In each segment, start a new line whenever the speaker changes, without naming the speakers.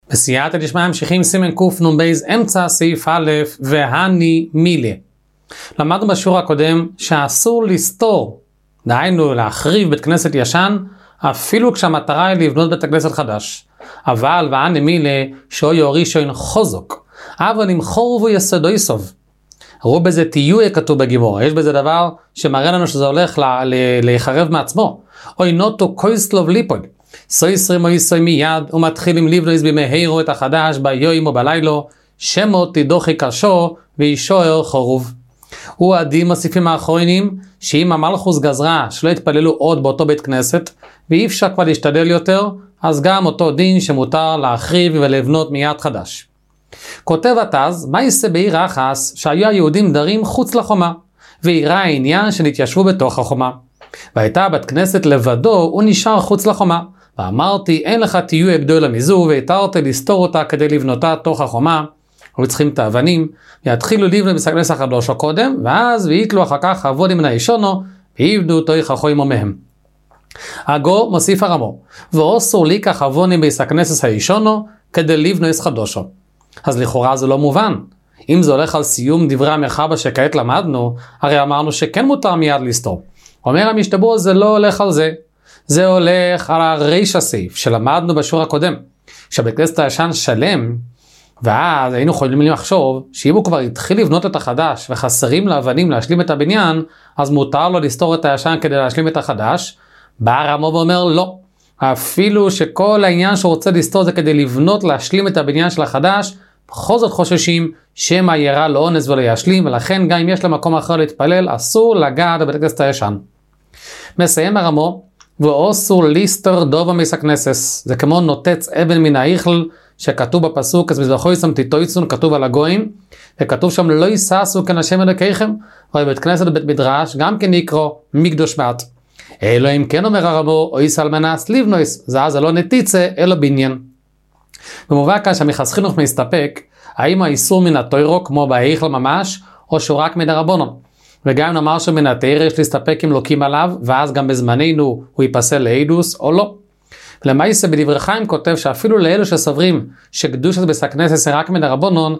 בסייעתא דשמיא ממשיכים סימן קנ"ב אמצע סעיף א' והני מילה. למדנו בשיעור הקודם שאסור לסתור, דהיינו להחריב בית כנסת ישן, אפילו כשהמטרה היא לבנות בית כנסת חדש. אבל והני מילה שאוי ראשון חוזק, אבל אם חורבו יסודו יסוב. ראו בזה תיוה כתוב בגימור, יש בזה דבר שמראה לנו שזה הולך להיחרב מעצמו. אוי נוטו קויסלוב ליפול. סויסרים או יסוי מיד ומתחילים לבנוס במהירו את החדש ביום או בלילו, שמות תדוחי קשו וישוער חורוב. הוא עדים מוסיפים האחרונים שאם המלכוס גזרה שלא יתפללו עוד באותו בית כנסת ואי אפשר כבר להשתדל יותר, אז גם אותו דין שמותר להחריב ולבנות מיד חדש. כותב התז, מה יעשה בעיר אחס שהיו היהודים דרים חוץ לחומה, ואירע העניין שנתיישבו בתוך החומה. והייתה בת כנסת לבדו, הוא נשאר חוץ לחומה. ואמרתי, אין לך תיוה גדול למיזו, והתרתי לסתור אותה כדי לבנותה תוך החומה. היו צריכים את האבנים, ויתחילו לבנות בית כנסת חדש קודם, ואז ויתלו אחר כך עבוד מן הישונו, ויבנו אותו יחכו עמו מהם. הגו מוסיף הרמו, ואוסור ליקח עוונים בית כנסת הישונו, כדי לבנות חדשו. אז לכאורה זה לא מובן. אם זה הולך על סיום דברי המחבר שכעת למדנו, הרי אמרנו שכן מותר מיד לסתור. אומר המשתבר, זה לא הולך על זה. זה הולך על הריש הסעיף שלמדנו בשיעור הקודם. שבית כנסת הישן שלם, ואז היינו יכולים לחשוב שאם הוא כבר התחיל לבנות את החדש וחסרים לאבנים להשלים את הבניין, אז מותר לו לסתור את הישן כדי להשלים את החדש. בא הרמו ואומר לא. אפילו שכל העניין שהוא רוצה לסתור זה כדי לבנות, להשלים את הבניין של החדש, בכל זאת חוששים שמא ירע לאונס ולהשלים, ולכן גם אם יש למקום אחר להתפלל, אסור לגעת בבית הכנסת הישן. מסיים הרמו, ואוסור ליסטר דובה מסכנסס, זה כמו נוטץ אבן מן האיכל, שכתוב בפסוק, אז מזבחו ישם תיטויצון, כתוב על הגויים, וכתוב שם לא יססו כן השם אלוקיכם, ובית כנסת ובית מדרש, גם כן יקרו מקדוש מעט. אלוהים כן אומר הרמו, או יסל מנס לבנויס, זה לא נתיצה, אלא בניין. במובן כאן שהמיחס חינוך מסתפק, האם האיסור מן התוירו כמו בהיכל ממש, או שהוא רק מן הרבונון. וגם נאמר שמן התוירו יש להסתפק אם לוקים עליו, ואז גם בזמננו הוא ייפסל לעידוס או לא. למעשה בדברי חיים כותב שאפילו לאלו שסוברים שקדושת בית הכנסת זה רק מן הרבונון,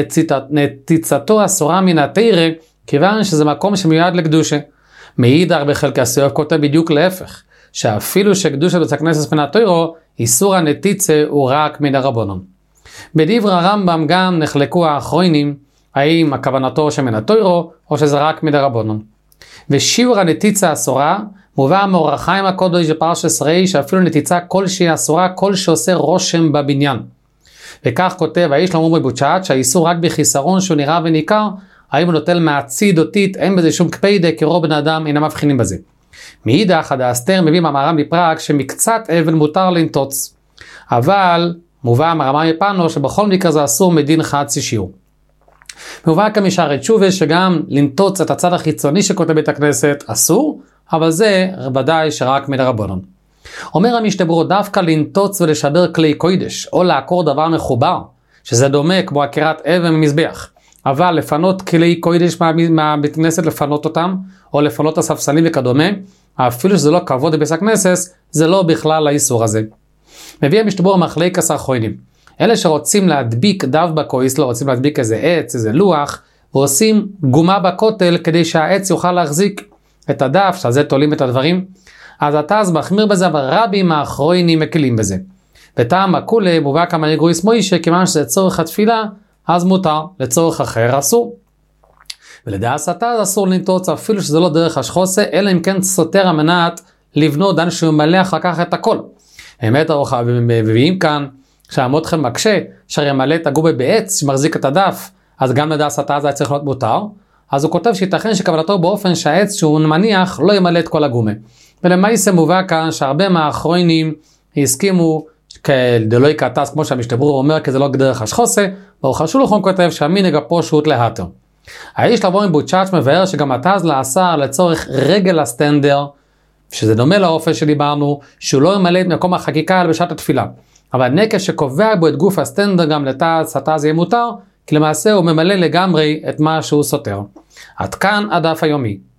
נתיצתו אסורה מן התוירו, כיוון שזה מקום שמיועד לקדושה. מאידך בחלק הסיוף כותב בדיוק להפך, שאפילו שקדושת בית הכנסת מן התוירו, איסור הנתיצה הוא רק מן הרבונון. בדברי הרמב"ם גם נחלקו האחרונים, האם הכוונתו שמן התוירו, או שזה רק מן הרבונון. ושיעור הנתיצה אסורה, מובא מאור החיים הקודש בפרשת ראה, שאפילו נתיצה כלשהי אסורה, כל שעושה רושם בבניין. וכך כותב האיש שלמה מבוצ'ת, שהאיסור רק בחיסרון שהוא נראה וניכר, האם הוא נוטל מהציד אותית, אין בזה שום קפידה, כי רוב בן אדם אינם מבחינים בזה. מאידך, הדאסתר מביא מאמרם בפראג שמקצת אבן מותר לנטוץ. אבל מובא מאמרם מפנו שבכל מקרה זה אסור מדין חצי שיעור. מובא כמשערי תשובה שגם לנטוץ את הצד החיצוני שכותב בית הכנסת אסור, אבל זה ודאי שרק מן הרבונון. אומר המשתבר דווקא לנטוץ ולשבר כלי קודש, או לעקור דבר מחובר, שזה דומה כמו עקירת אבן ממזבח. אבל לפנות כלי קודש מהבית כנסת, לפנות אותם, או לפנות הספסלים וכדומה, אפילו שזה לא כבוד בבית הכנסת, זה לא בכלל האיסור הזה. מביא המשתבר מחלקת האחרונים. אלה שרוצים להדביק דף בכויס, לא רוצים להדביק איזה עץ, איזה לוח, ועושים גומה בכותל כדי שהעץ יוכל להחזיק את הדף, שעל זה תולים את הדברים. אז אתה אז מחמיר בזה, אבל רבים האחרונים מקלים בזה. וטעם הכולה מובא כמה יגרויס מוישה, כיוון שזה צורך התפילה, אז מותר, לצורך אחר אסור. ולדעת סתה אסור לנטוץ, אפילו שזה לא דרך השחוסה, אלא אם כן סותר המנת לבנות דן שהוא מלא אחר כך את הכל. האמת ארוחה, ומביאים כאן, שהמותכם מקשה, שהרי מלא את הגובה בעץ שמחזיק את הדף, אז גם לדעת סתה זה צריך להיות מותר, אז הוא כותב שיתכן שכוונתו באופן שהעץ שהוא מניח לא ימלא את כל הגומה. ולמעשה מובא כאן שהרבה מהאחרונים הסכימו כדלא יקטס, כמו שהמשתבר אומר, כי זה לא דרך השחוסה, ברוך השולחן כותב שהמנהג הפשוט להתר. האיש לבוא עם בוצ'אץ' מבאר שגם התז לאסר לצורך רגל הסטנדר, שזה דומה לאופן שדיברנו, שהוא לא ימלא את מקום החקיקה בשעת התפילה. אבל נקש שקובע בו את גוף הסטנדר גם לתז, התז יהיה מותר, כי למעשה הוא ממלא לגמרי את מה שהוא סותר. עד כאן הדף היומי.